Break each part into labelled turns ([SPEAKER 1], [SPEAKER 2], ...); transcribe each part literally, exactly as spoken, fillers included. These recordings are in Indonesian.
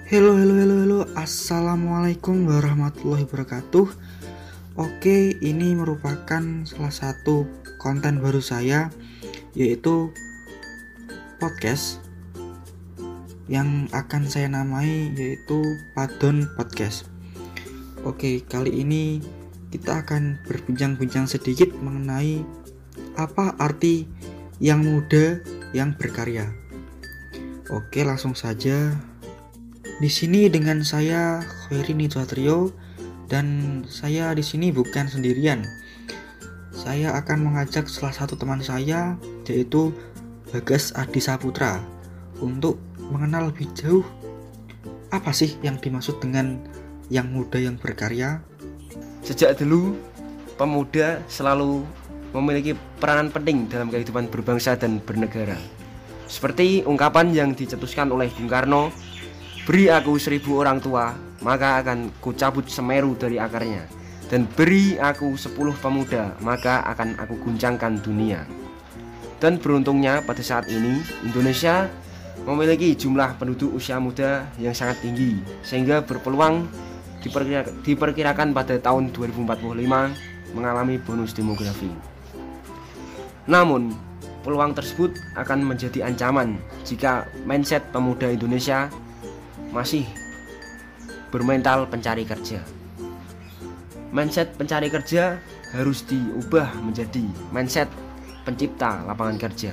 [SPEAKER 1] Halo, halo, halo, halo. Assalamualaikum warahmatullahi wabarakatuh. Oke, ini merupakan salah satu konten baru saya, yaitu podcast yang akan saya namai yaitu Padon Podcast. Oke, kali ini kita akan berbincang-bincang sedikit mengenai apa arti yang muda yang berkarya. Oke, langsung saja. Di sini dengan saya Khairy Nitsatrio, dan saya di sini bukan sendirian. Saya akan mengajak salah satu teman saya, yaitu Bagas Adi Saputra, untuk mengenal lebih jauh apa sih yang dimaksud dengan yang muda yang berkarya.
[SPEAKER 2] Sejak dulu, pemuda selalu memiliki peranan penting dalam kehidupan berbangsa dan bernegara. Seperti ungkapan yang dicetuskan oleh Bung Karno, "Beri aku seribu orang tua, maka akan kucabut Semeru dari akarnya. Dan beri aku sepuluh pemuda, maka akan aku guncangkan dunia." Dan beruntungnya pada saat ini Indonesia memiliki jumlah penduduk usia muda yang sangat tinggi, sehingga berpeluang diperkira- diperkirakan pada tahun dua ribu empat puluh lima mengalami bonus demografi. Namun, peluang tersebut akan menjadi ancaman jika mindset pemuda Indonesia masih bermental pencari kerja. Mindset pencari kerja harus diubah menjadi mindset pencipta lapangan kerja.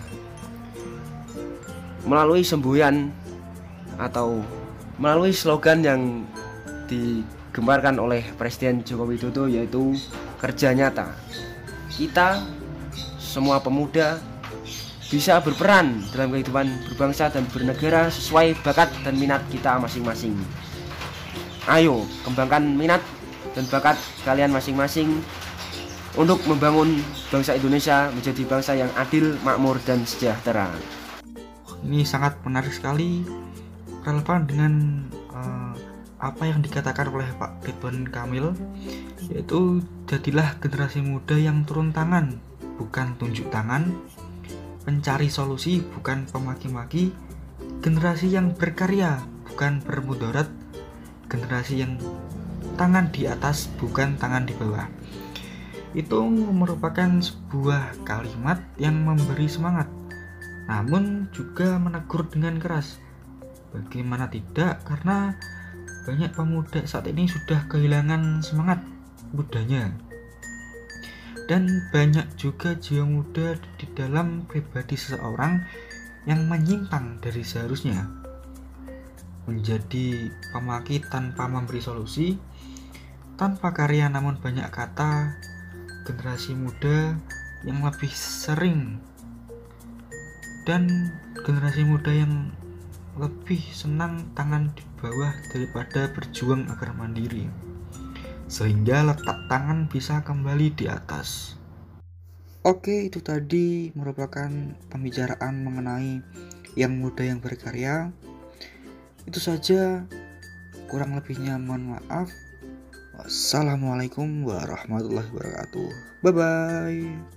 [SPEAKER 2] Melalui semboyan atau melalui slogan yang digembarkan oleh Presiden Joko Widodo, yaitu kerja nyata, kita semua pemuda bisa berperan dalam kehidupan berbangsa dan bernegara sesuai bakat dan minat kita masing-masing. Ayo, kembangkan minat dan bakat kalian masing-masing untuk membangun bangsa Indonesia menjadi bangsa yang adil, makmur, dan sejahtera.
[SPEAKER 1] Ini sangat menarik sekali, relevan dengan uh, apa yang dikatakan oleh Pak Ridwan Kamil, yaitu jadilah generasi muda yang turun tangan, bukan tunjuk tangan, pencari solusi bukan pemaki-maki, generasi yang berkarya bukan bermudarat, generasi yang tangan di atas bukan tangan di bawah. Itu merupakan sebuah kalimat yang memberi semangat, namun juga menegur dengan keras. Bagaimana tidak, karena banyak pemuda saat ini sudah kehilangan semangat mudanya. Dan banyak juga jiwa muda di dalam pribadi seseorang yang menyimpang dari seharusnya, menjadi pemaki tanpa memberi solusi, tanpa karya namun banyak kata. Generasi muda yang lebih sering dan generasi muda yang lebih senang tangan di bawah daripada berjuang agar mandiri, sehingga letak tangan bisa kembali di atas. Oke, itu tadi merupakan pembicaraan mengenai yang muda yang berkarya. Itu saja, kurang lebihnya mohon maaf. Wassalamualaikum warahmatullahi wabarakatuh. Bye bye.